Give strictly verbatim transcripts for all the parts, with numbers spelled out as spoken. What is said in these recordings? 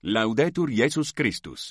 Laudetur Jesus Christus.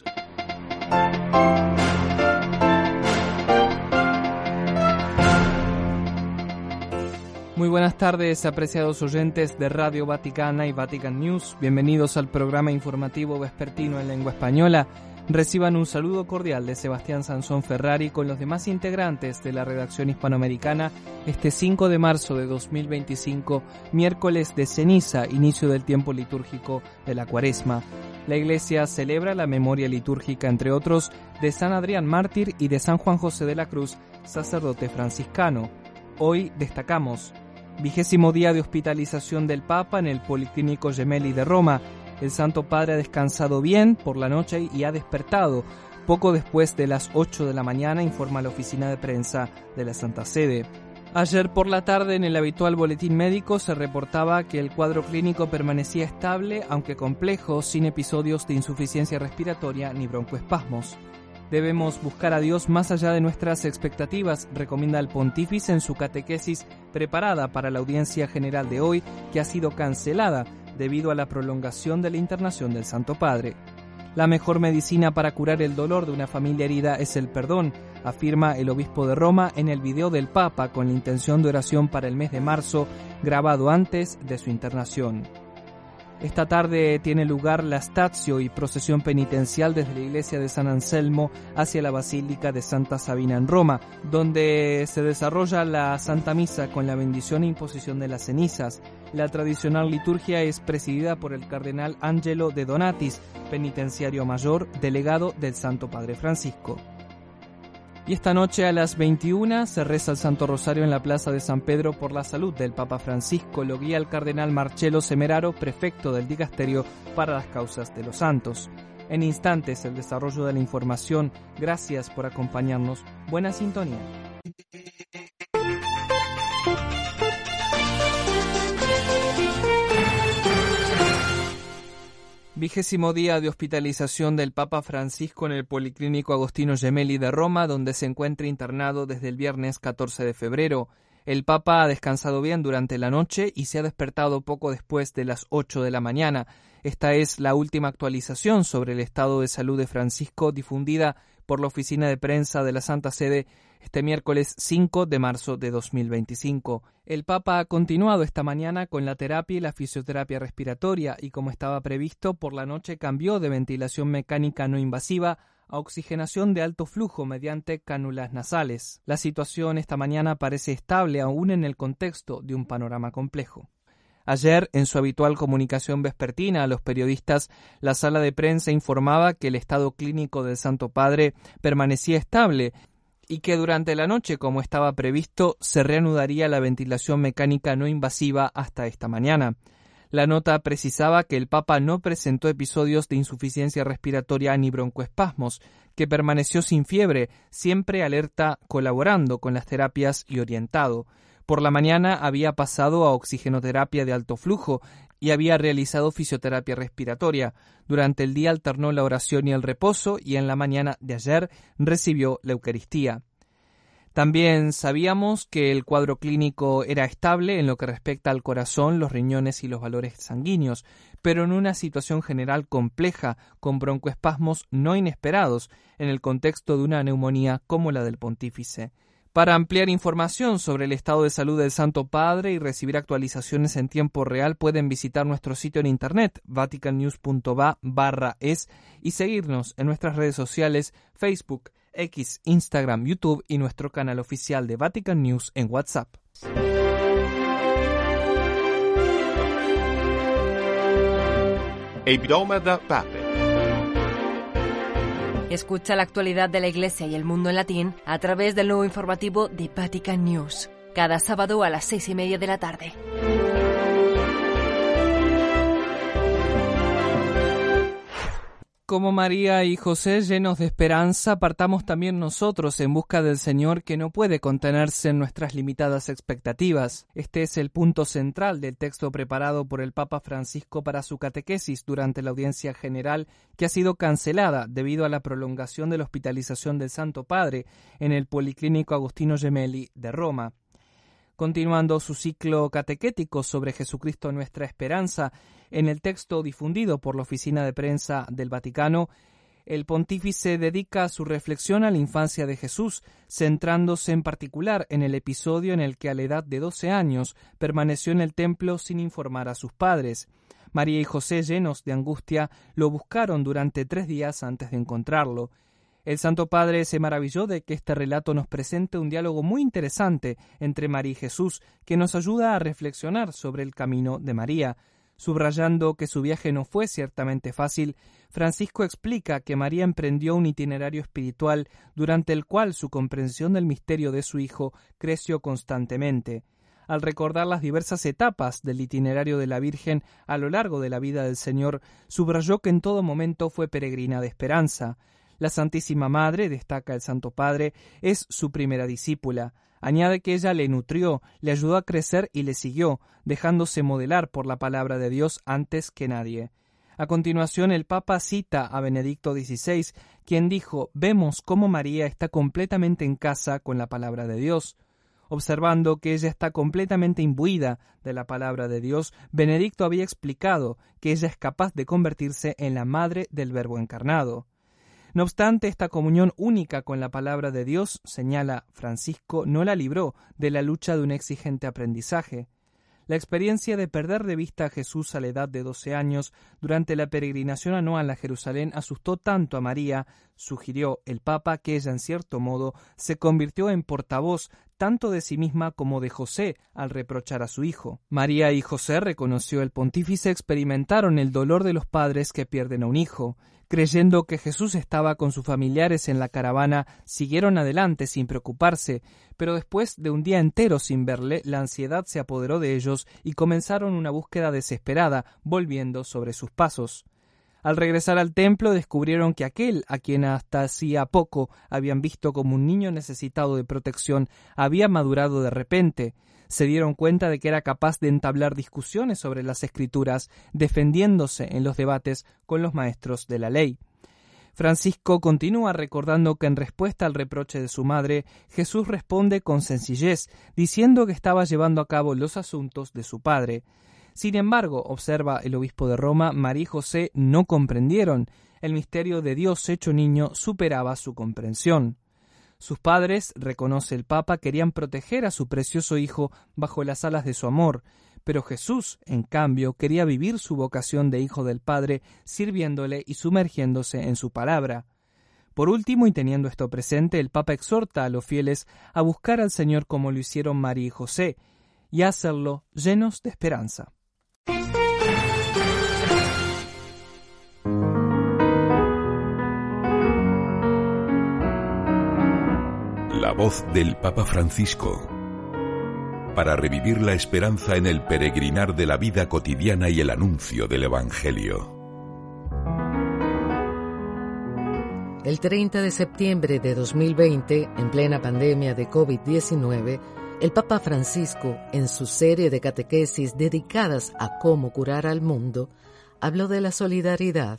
Muy buenas tardes, apreciados oyentes de Radio Vaticana y Vatican News. Bienvenidos al programa informativo vespertino en lengua española. Reciban un saludo cordial de Sebastián Sansón Ferrari con los demás integrantes de la redacción hispanoamericana este cinco de marzo de dos mil veinticinco, miércoles de ceniza, inicio del tiempo litúrgico de la Cuaresma. La Iglesia celebra la memoria litúrgica, entre otros, de San Adrián Mártir y de San Juan José de la Cruz, sacerdote franciscano. Hoy destacamos vigésimo día de hospitalización del Papa en el Policlínico Gemelli de Roma. El Santo Padre ha descansado bien por la noche y ha despertado poco después de las ocho de la mañana, informa la oficina de prensa de la Santa Sede. Ayer por la tarde, en el habitual boletín médico, se reportaba que el cuadro clínico permanecía estable, aunque complejo, sin episodios de insuficiencia respiratoria ni broncoespasmos. Debemos buscar a Dios más allá de nuestras expectativas, recomienda el pontífice en su catequesis preparada para la audiencia general de hoy, que ha sido cancelada debido a la prolongación de la internación del Santo Padre. La mejor medicina para curar el dolor de una familia herida es el perdón, afirma el obispo de Roma en el video del Papa con la intención de oración para el mes de marzo, grabado antes de su internación. Esta tarde tiene lugar la Stazio y procesión penitencial desde la iglesia de San Anselmo hacia la Basílica de Santa Sabina en Roma, donde se desarrolla la Santa Misa con la bendición e imposición de las cenizas. La tradicional liturgia es presidida por el cardenal Angelo de Donatis, penitenciario mayor, delegado del Santo Padre Francisco. Y esta noche a las veintiuna se reza el Santo Rosario en la Plaza de San Pedro por la salud del Papa Francisco. Lo guía el cardenal Marcello Semeraro, prefecto del Dicasterio para las Causas de los Santos. En instantes el desarrollo de la información. Gracias por acompañarnos. Buena sintonía. Vigésimo día de hospitalización del Papa Francisco en el Policlínico Agostino Gemelli de Roma, donde se encuentra internado desde el viernes catorce de febrero. El Papa ha descansado bien durante la noche y se ha despertado poco después de las ocho de la mañana. Esta es la última actualización sobre el estado de salud de Francisco, difundida por la oficina de prensa de la Santa Sede este miércoles cinco de marzo de dos mil veinticinco. El Papa ha continuado esta mañana con la terapia y la fisioterapia respiratoria y, como estaba previsto, por la noche cambió de ventilación mecánica no invasiva a oxigenación de alto flujo mediante cánulas nasales. La situación esta mañana parece estable aún en el contexto de un panorama complejo. Ayer, en su habitual comunicación vespertina a los periodistas, la sala de prensa informaba que el estado clínico del Santo Padre permanecía estable y que durante la noche, como estaba previsto, se reanudaría la ventilación mecánica no invasiva hasta esta mañana. La nota precisaba que el Papa no presentó episodios de insuficiencia respiratoria ni broncoespasmos, que permaneció sin fiebre, siempre alerta, colaborando con las terapias y orientado. Por la mañana había pasado a oxigenoterapia de alto flujo y había realizado fisioterapia respiratoria. Durante el día alternó la oración y el reposo y en la mañana de ayer recibió la Eucaristía. También sabíamos que el cuadro clínico era estable en lo que respecta al corazón, los riñones y los valores sanguíneos, pero en una situación general compleja, con broncoespasmos no inesperados en el contexto de una neumonía como la del pontífice. Para ampliar información sobre el estado de salud del Santo Padre y recibir actualizaciones en tiempo real, pueden visitar nuestro sitio en internet, vaticannews punto va barra es, y seguirnos en nuestras redes sociales, Facebook, X, Instagram, YouTube y nuestro canal oficial de Vatican News en WhatsApp. Hebdomada Pape. Escucha la actualidad de la Iglesia y el mundo en latín a través del nuevo informativo de Vatican News, cada sábado a las seis y media de la tarde. Como María y José, llenos de esperanza, partamos también nosotros en busca del Señor, que no puede contenerse en nuestras limitadas expectativas. Este es el punto central del texto preparado por el Papa Francisco para su catequesis durante la audiencia general, que ha sido cancelada debido a la prolongación de la hospitalización del Santo Padre en el Policlínico Agostino Gemelli de Roma. Continuando su ciclo catequético sobre Jesucristo nuestra esperanza, en el texto difundido por la Oficina de Prensa del Vaticano, el pontífice dedica su reflexión a la infancia de Jesús, centrándose en particular en el episodio en el que a la edad de doce años permaneció en el templo sin informar a sus padres. María y José, llenos de angustia, lo buscaron durante tres días antes de encontrarlo. El Santo Padre se maravilló de que este relato nos presente un diálogo muy interesante entre María y Jesús, que nos ayuda a reflexionar sobre el camino de María. Subrayando que su viaje no fue ciertamente fácil, Francisco explica que María emprendió un itinerario espiritual durante el cual su comprensión del misterio de su Hijo creció constantemente. Al recordar las diversas etapas del itinerario de la Virgen a lo largo de la vida del Señor, subrayó que en todo momento fue peregrina de esperanza. La Santísima Madre, destaca el Santo Padre, es su primera discípula. Añade que ella le nutrió, le ayudó a crecer y le siguió, dejándose modelar por la palabra de Dios antes que nadie. A continuación, el Papa cita a Benedicto dieciséis, quien dijo: «Vemos cómo María está completamente en casa con la palabra de Dios». Observando que ella está completamente imbuida de la palabra de Dios, Benedicto había explicado que ella es capaz de convertirse en la madre del Verbo encarnado. No obstante, esta comunión única con la palabra de Dios, señala Francisco, no la libró de la lucha de un exigente aprendizaje. La experiencia de perder de vista a Jesús a la edad de doce años durante la peregrinación anual a Jerusalén asustó tanto a María, sugirió el Papa, que ella en cierto modo se convirtió en portavoz tanto de sí misma como de José al reprochar a su hijo. María y José, reconoció el pontífice, experimentaron el dolor de los padres que pierden a un hijo. Creyendo que Jesús estaba con sus familiares en la caravana, siguieron adelante sin preocuparse, pero después de un día entero sin verle, la ansiedad se apoderó de ellos y comenzaron una búsqueda desesperada, volviendo sobre sus pasos. Al regresar al templo, descubrieron que aquel a quien hasta hacía poco habían visto como un niño necesitado de protección había madurado de repente. Se dieron cuenta de que era capaz de entablar discusiones sobre las Escrituras, defendiéndose en los debates con los maestros de la ley. Francisco continúa recordando que en respuesta al reproche de su madre, Jesús responde con sencillez, diciendo que estaba llevando a cabo los asuntos de su padre. Sin embargo, observa el obispo de Roma, María y José no comprendieron. El misterio de Dios hecho niño superaba su comprensión. Sus padres, reconoce el Papa, querían proteger a su precioso hijo bajo las alas de su amor, pero Jesús, en cambio, quería vivir su vocación de hijo del Padre, sirviéndole y sumergiéndose en su palabra. Por último, y teniendo esto presente, el Papa exhorta a los fieles a buscar al Señor como lo hicieron María y José, y a hacerlo llenos de esperanza. La voz del Papa Francisco, para revivir la esperanza en el peregrinar de la vida cotidiana y el anuncio del Evangelio. El treinta de septiembre de dos mil veinte, en plena pandemia de covid diecinueve, el Papa Francisco, en su serie de catequesis dedicadas a cómo curar al mundo, habló de la solidaridad.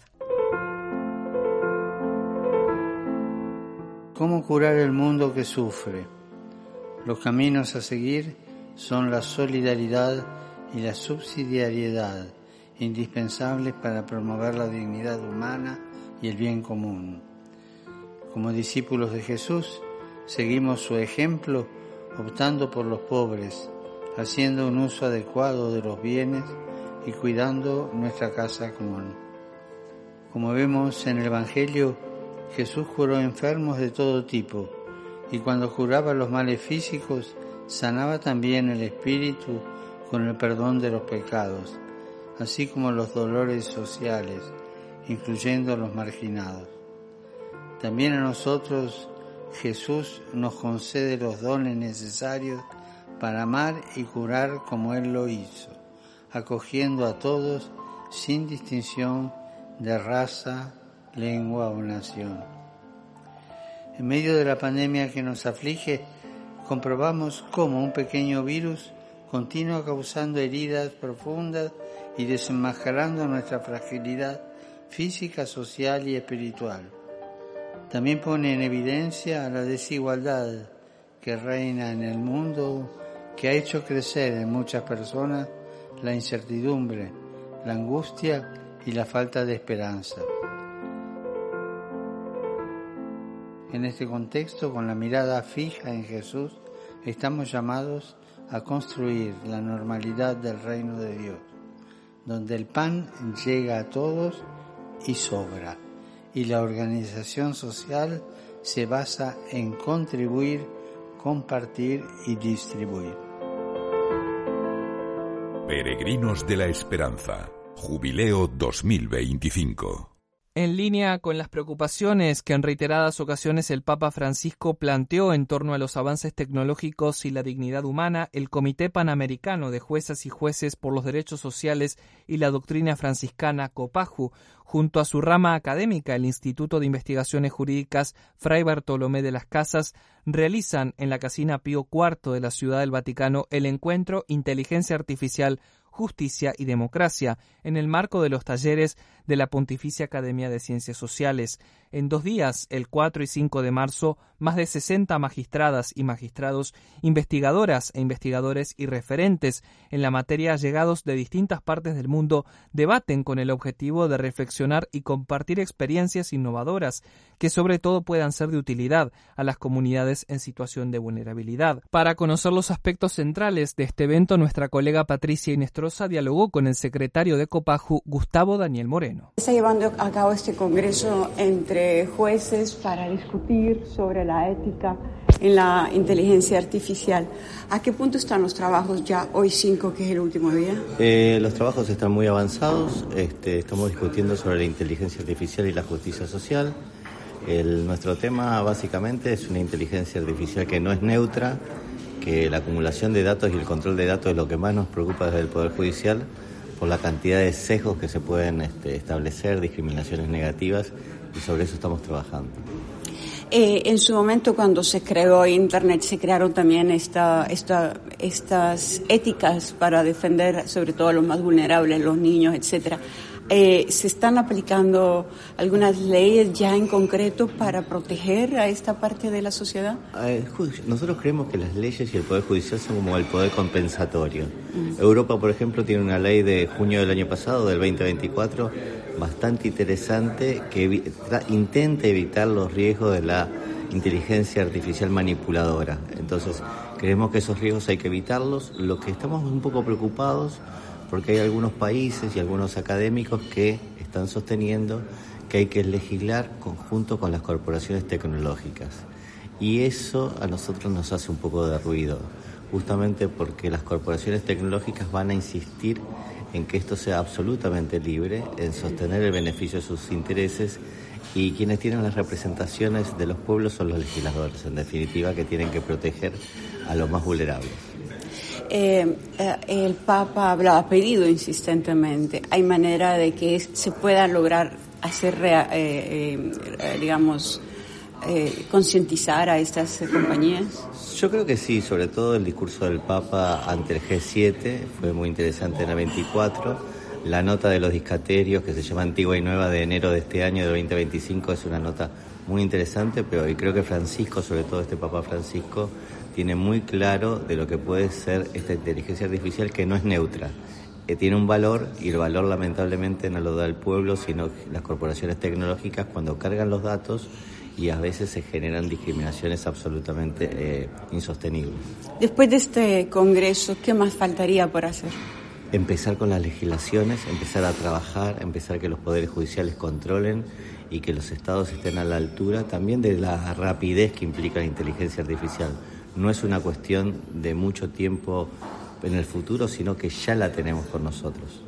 ¿Cómo curar el mundo que sufre? Los caminos a seguir son la solidaridad y la subsidiariedad, indispensables para promover la dignidad humana y el bien común. Como discípulos de Jesús, seguimos su ejemplo optando por los pobres, haciendo un uso adecuado de los bienes y cuidando nuestra casa común. Como vemos en el Evangelio, Jesús curó enfermos de todo tipo, y cuando curaba los males físicos, sanaba también el espíritu con el perdón de los pecados, así como los dolores sociales, incluyendo a los marginados. También a nosotros Jesús nos concede los dones necesarios para amar y curar como Él lo hizo, acogiendo a todos sin distinción de raza, lengua o nación. En medio de la pandemia que nos aflige, comprobamos cómo un pequeño virus continúa causando heridas profundas y desenmascarando nuestra fragilidad física, social y espiritual. También pone en evidencia la desigualdad que reina en el mundo que ha hecho crecer en muchas personas la incertidumbre, la angustia y la falta de esperanza. En este contexto, con la mirada fija en Jesús, estamos llamados a construir la normalidad del reino de Dios, donde el pan llega a todos y sobra, y la organización social se basa en contribuir, compartir y distribuir. Peregrinos de la Esperanza, Jubileo dos mil veinticinco. En línea con las preocupaciones que en reiteradas ocasiones el Papa Francisco planteó en torno a los avances tecnológicos y la dignidad humana, el Comité Panamericano de Juezas y Jueces por los Derechos Sociales y la Doctrina Franciscana, COPAJU, junto a su rama académica, el Instituto de Investigaciones Jurídicas Fray Bartolomé de las Casas, realizan en la Casina Pío cuarto de la Ciudad del Vaticano el encuentro Inteligencia Artificial, Justicia y Democracia, en el marco de los talleres de la Pontificia Academia de Ciencias Sociales. En dos días, el cuatro y cinco de marzo, más de sesenta magistradas y magistrados, investigadoras e investigadores y referentes en la materia llegados de distintas partes del mundo debaten con el objetivo de reflexionar y compartir experiencias innovadoras que sobre todo puedan ser de utilidad a las comunidades en situación de vulnerabilidad. Para conocer los aspectos centrales de este evento, nuestra colega Patricia Inestrosa dialogó con el secretario de COPAJU, Gustavo Daniel Moreno. Está llevando a cabo este congreso entre jueces para discutir sobre la ética en la inteligencia artificial. ¿A qué punto están los trabajos ya hoy cinco, que es el último día? Eh, los trabajos están muy avanzados. Este, estamos discutiendo sobre la inteligencia artificial y la justicia social. El, nuestro tema básicamente es una inteligencia artificial que no es neutra, que la acumulación de datos y el control de datos es lo que más nos preocupa desde el Poder Judicial, por la cantidad de sesgos que se pueden este, establecer, discriminaciones negativas, y sobre eso estamos trabajando. Eh, en su momento, cuando se creó Internet, se crearon también esta, esta, estas éticas para defender sobre todo a los más vulnerables, los niños, etcétera. Eh, ¿Se están aplicando algunas leyes ya en concreto para proteger a esta parte de la sociedad? Eh, nosotros creemos que las leyes y el Poder Judicial son como el poder compensatorio. Mm. Europa, por ejemplo, tiene una ley de junio del año pasado, del veinte veinticuatro, bastante interesante, que evi- tra- intenta evitar los riesgos de la inteligencia artificial manipuladora. Entonces, creemos que esos riesgos hay que evitarlos. Lo que estamos un poco preocupados, porque hay algunos países y algunos académicos que están sosteniendo que hay que legislar conjunto con las corporaciones tecnológicas. Y eso a nosotros nos hace un poco de ruido, justamente porque las corporaciones tecnológicas van a insistir en que esto sea absolutamente libre, en sostener el beneficio de sus intereses, y quienes tienen las representaciones de los pueblos son los legisladores, en definitiva, que tienen que proteger a los más vulnerables. Eh, eh, el Papa hablaba, ha pedido insistentemente, ¿hay manera de que se pueda lograr hacer, eh, eh, digamos, eh, concientizar a estas compañías? Yo creo que sí, sobre todo el discurso del Papa ante el G siete fue muy interesante en la veinticuatro. La nota de los discaterios, que se llama Antigua y Nueva, de enero de este año, de veinte veinticinco, es una nota muy interesante, pero creo que Francisco, sobre todo este Papa Francisco, tiene muy claro de lo que puede ser esta inteligencia artificial, que no es neutra. Eh, tiene un valor, y el valor lamentablemente no lo da el pueblo, sino las corporaciones tecnológicas, cuando cargan los datos, y a veces se generan discriminaciones absolutamente eh, insostenibles. Después de este congreso, ¿qué más faltaría por hacer? Empezar con las legislaciones, empezar a trabajar, empezar que los poderes judiciales controlen y que los estados estén a la altura también de la rapidez que implica la inteligencia artificial. No es una cuestión de mucho tiempo en el futuro, sino que ya la tenemos con nosotros.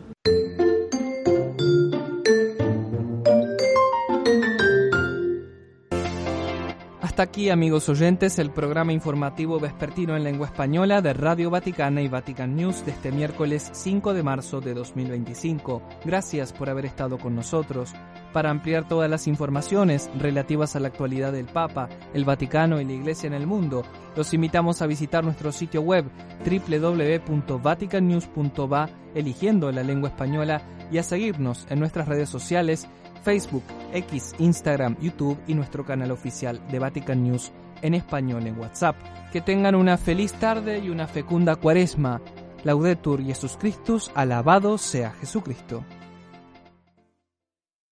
Hasta aquí, amigos oyentes, el programa informativo vespertino en lengua española de Radio Vaticana y Vatican News de este miércoles cinco de marzo de dos mil veinticinco. Gracias por haber estado con nosotros. Para ampliar todas las informaciones relativas a la actualidad del Papa, el Vaticano y la Iglesia en el mundo, los invitamos a visitar nuestro sitio web doble u doble u doble u punto vatican news punto va, eligiendo la lengua española, y a seguirnos en nuestras redes sociales, Facebook, X, Instagram, YouTube y nuestro canal oficial de Vatican News en español en WhatsApp. Que tengan una feliz tarde y una fecunda cuaresma. Laudetur Jesus Christus, alabado sea Jesucristo.